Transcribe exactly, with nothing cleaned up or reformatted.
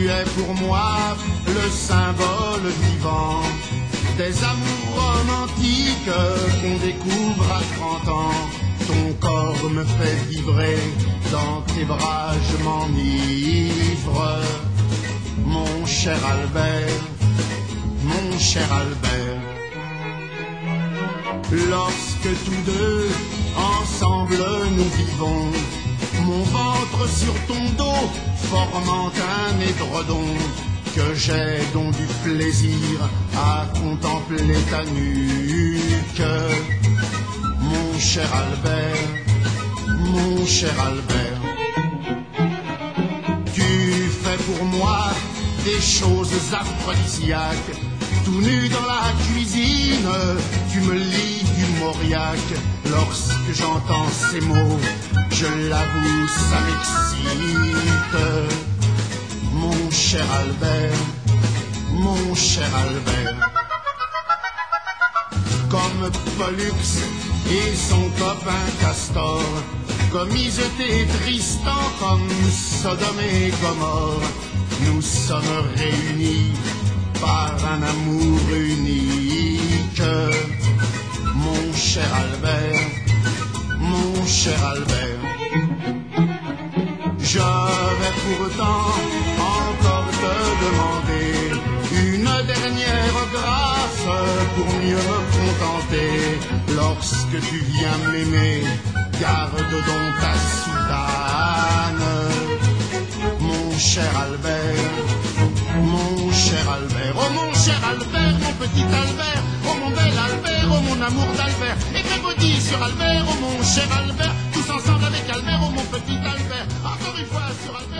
es pour moi le symbole vivant des amours romantiques qu'on découvre à trente ans. Ton corps me fait vibrer, dans tes bras je m'enivre. Mon cher Albert, mon cher Albert. Lorsque tous deux, ensemble nous vivons, mon ventre sur ton dos, formant un édredon, que j'ai donc du plaisir à contempler ta nuque. Mon cher Albert, mon cher Albert. Tu fais pour moi des choses aphrodisiaques. Tout nu dans la cuisine, tu me lis du Mauriac. Lorsque j'entends ces mots, je l'avoue, ça m'excite. Mon cher Albert, mon cher Albert. Comme Pollux et son copain Castor, comme Iseut et Tristan, comme Sodome et Gomorre, nous sommes réunis par un amour unique. Mon cher Albert, mon cher Albert. Je vais pourtant encore te demander une dernière grâce pour mieux me contenter. Lorsque tu viens m'aimer, garde donc ta soutane. Mon cher Albert, mon cher Albert, oh mon cher Albert, mon petit Albert, oh mon bel Albert, oh mon amour d'Albert, et dit sur Albert, oh mon cher Albert, tous ensemble avec Albert, oh mon petit Albert, encore une fois sur Albert.